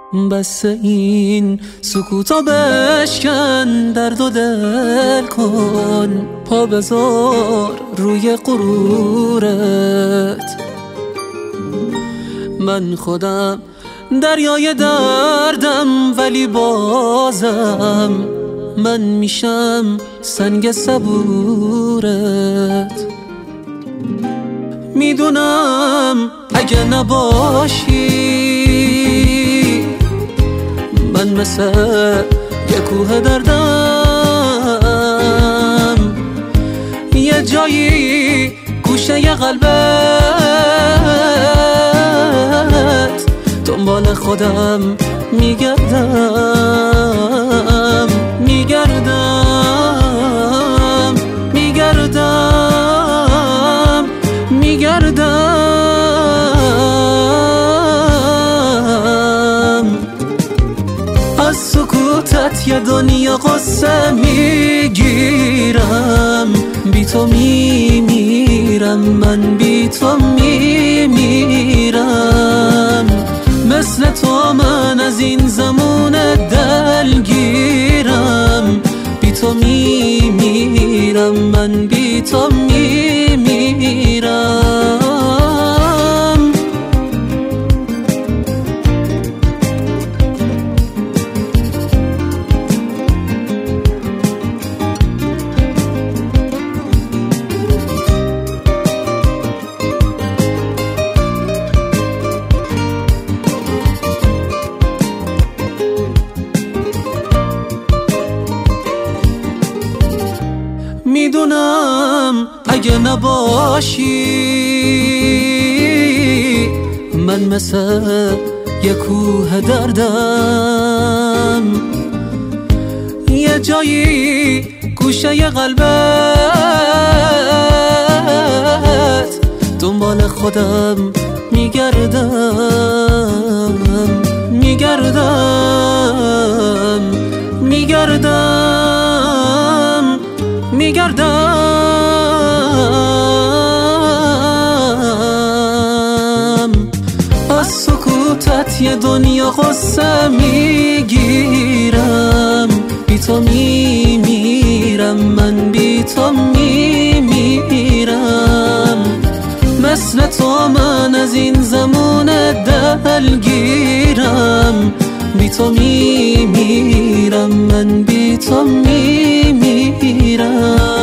بس این سکوتا بشکن، درد و دل کن، پا بذار روی غرورت. من خودم دریای دردم، ولی بازم من میشم سنگ صبورت. میدونم اگه نباشی من مثل یه کوه دردم، یه جایی گوشه ی قلبت دنبال خودم میگردم میگردم میگردم میگردم. از سکوتت یه دنیا قصه میگیرم، بی تو میمیرم، من بی تو میمیرم. مثل تو من از این زمون دلگیرم، بی تو میمیرم، من بی تو میمیرم. میدونم اگه نباشی من مثل یه کوه دردم، یه جایی گوشه ی قلبت دنبال خودم میگردم میگردم میگردم میگردم. از سکوتت یه دنیا قصه میگیرم، بی تو میمیرم، من بی تو میمیرم. مثل تو من از این زمون دلگیرم، بی تو میمیرم، من بی تو میمیرم.